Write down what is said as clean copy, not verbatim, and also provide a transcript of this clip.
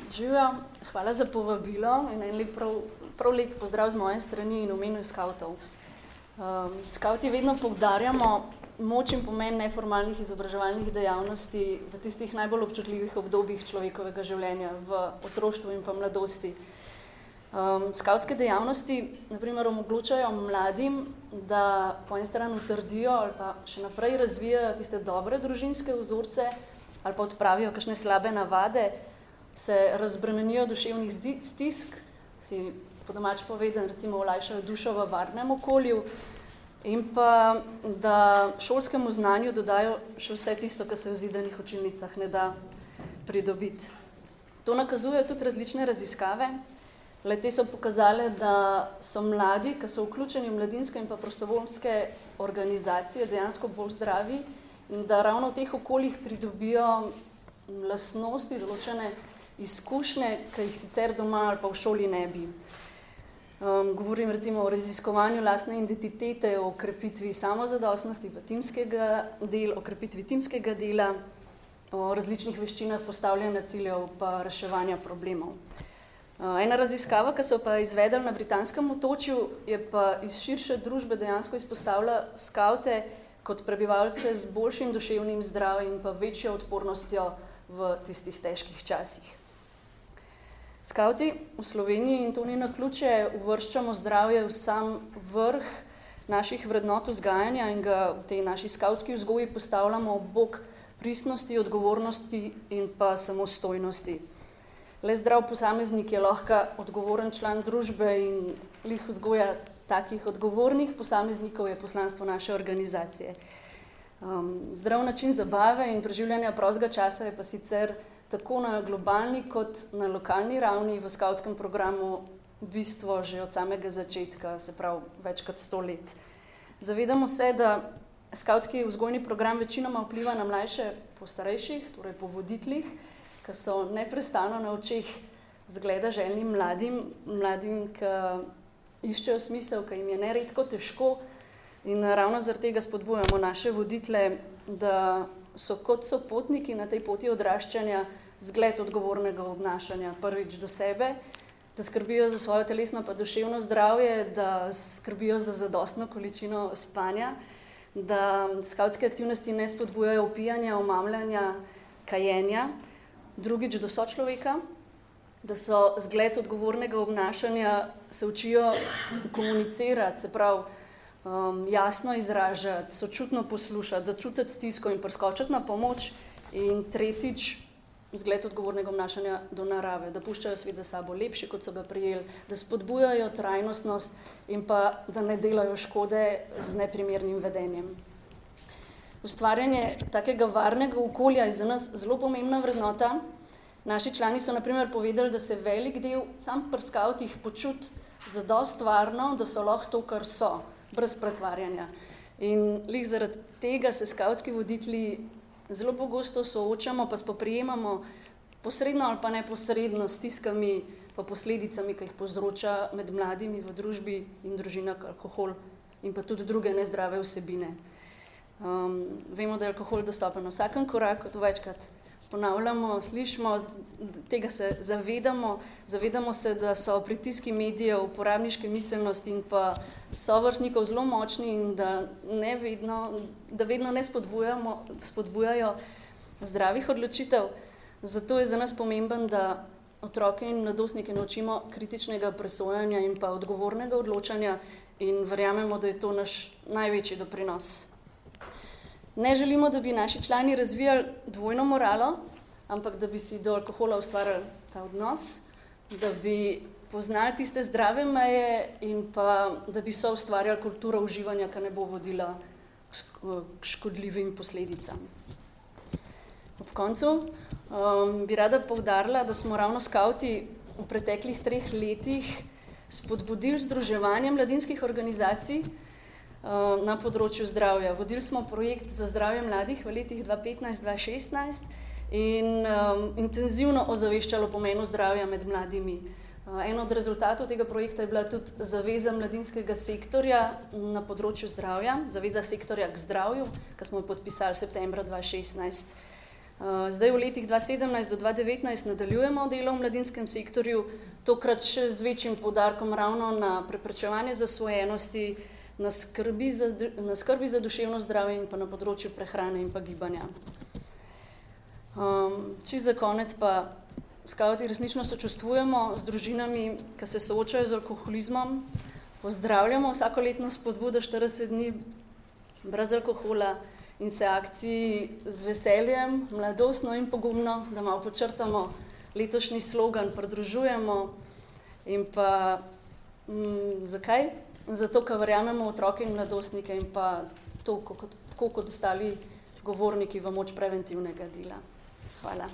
Živijo, hvala za povabilo in en prav lep pozdrav z moje strani in v imenu skavtov. Skavti vedno poudarjamo moč in pomen neformalnih izobraževalnih dejavnosti v tistih najbolj občutljivih obdobjih človekovega življenja, v otroštvu in pa mladosti. Skavtske dejavnosti na primer omogočajo mladim, da po eni strani utrdijo ali pa še naprej razvijajo tiste dobre družinske vzorce ali pa odpravijo kakšne slabe navade, se razbremenijo duševnih stisk, si po domač povedan, recimo olajšajo dušo v varnem okolju in pa da šolskemu znanju dodajo še vse tisto, kar se v zidanih učilnicah ne da pridobiti. To nakazujejo tudi različne raziskave. Le-te so pokazale, da so mladi, ki so vključeni v mladinske in pa prostovoljske organizacije, dejansko bolj zdravi in da ravno v teh okoljih pridobijo lastnosti, določene izkušnje, ki jih sicer doma ali pa v šoli ne bi. Govorim recimo o raziskovanju lastne identitete, o krepitvi samozadostnosti, o krepitvi timskega dela, o različnih veščinah postavljanja ciljev pa reševanja problemov. Ena raziskava, ki so pa izvedli na britanskem otočju, je pa iz širše družbe dejansko izpostavila skavte kot prebivalce z boljšim duševnim zdravjem in pa večjo odpornostjo v tistih težkih časih. Skavti v Sloveniji, in to ni naključje, uvrščamo zdravje v sam vrh naših vrednot vzgajanja in ga v tej naši skavtski vzgoji postavljamo ob bok pristnosti, odgovornosti in pa samostojnosti. Le zdrav posameznik je lahko odgovoren član družbe in lih vzgoja takih odgovornih posameznikov je poslanstvo naše organizacije. Zdrav način zabave in preživljanja prostega časa je pa sicer tako na globalni kot na lokalni ravni v skavtskem programu bistvo že od samega začetka, se pravi več kot 100 let. Zavedamo se, da skavtski vzgojni program večinoma vpliva na mlajše po starejših, torej po voditeljih, ki so neprestano na očeh zgleda željnim mladim, ki iščejo smisel, ki jim je neredko težko in ravno zaradi tega spodbujamo naše voditelje, da so kot sopotniki na tej poti odraščanja zgled odgovornega obnašanja, prvič do sebe, da skrbijo za svojo telesno pa duševno zdravje, da skrbijo za zadostno količino spanja, da skavtske aktivnosti ne spodbujajo opijanja, omamljanja, kajenja, drugič do sočloveka, da so zgled odgovornega obnašanja, se učijo komunicirati, se pravi jasno izražati, sočutno poslušati, začutiti stisko in priskočiti na pomoč in tretjič zgled odgovornega obnašanja do narave, da puščajo svet za sabo lepši, kot so ga prijeli, da spodbujajo trajnostnost in pa da ne delajo škode z neprimernim vedenjem. Ustvarjanje takega varnega okolja je za nas zelo pomembna vrednota. Naši člani so na primer povedali, da se velik del sam pri skavtih počuti zadosti varno, da so lahko to, kar so, brez pretvarjanja. In lih zaradi tega se skavtski voditelji zelo pogosto soočamo pa spoprijemamo posredno ali pa neposredno s stiskami pa posledicami, ki jih povzroča med mladimi v družbi in družinah alkohol in pa tudi druge nezdrave vsebine. Vemo, da je alkohol dostopen na vsakem koraku, to večkrat ponavljamo, slišimo, tega se zavedamo se, da so pritiski medijev, uporabniške miselnosti in pa sovrstnikov zelo močni in da vedno ne spodbujajo zdravih odločitev. Zato je za nas pomemben, da otroke in mladostnike naučimo kritičnega presojanja in pa odgovornega odločanja in verjamemo, da je to naš največji doprinos. Ne želimo, da bi naši člani razvijali dvojno moralo, ampak da bi si do alkohola ustvarjali ta odnos, da bi poznali tiste zdrave meje in pa da bi so ustvarjali kulturo uživanja, ki ne bo vodila k škodljivim posledicam. Ob koncu bi rada poudarila, da smo ravno skavti v preteklih 3 letih spodbudili združevanje mladinskih organizacij na področju zdravja. Vodili smo projekt za zdravje mladih v letih 2015-2016 in intenzivno ozaveščali o pomenu zdravja med mladimi. En od rezultatov tega projekta je bila tudi zaveza mladinskega sektorja na področju zdravja, zaveza sektorja k zdravju, ki smo jo podpisali septembra 2016. Zdaj v letih 2017 do 2019 nadaljujemo delo v mladinskem sektorju, tokrat še z večjim poudarkom ravno na preprečevanje zasvojenosti, na skrbi za duševno zdravje in pa na področju prehrane in pa gibanja. Čisto za konec pa skavti resnično sočustvujemo z družinami, ki se soočajo z alkoholizmom, pozdravljamo vsakoletno spodbudo 40 dni brez alkohola in se akciji z veseljem, mladostno in pogumno, da malo počrtamo letošnji slogan, pridružujemo in pa zakaj? Zato, ker verjamemo v otroke in mladostnike in pa to, tako kot ostali govorniki v moč preventivnega dela. Hvala.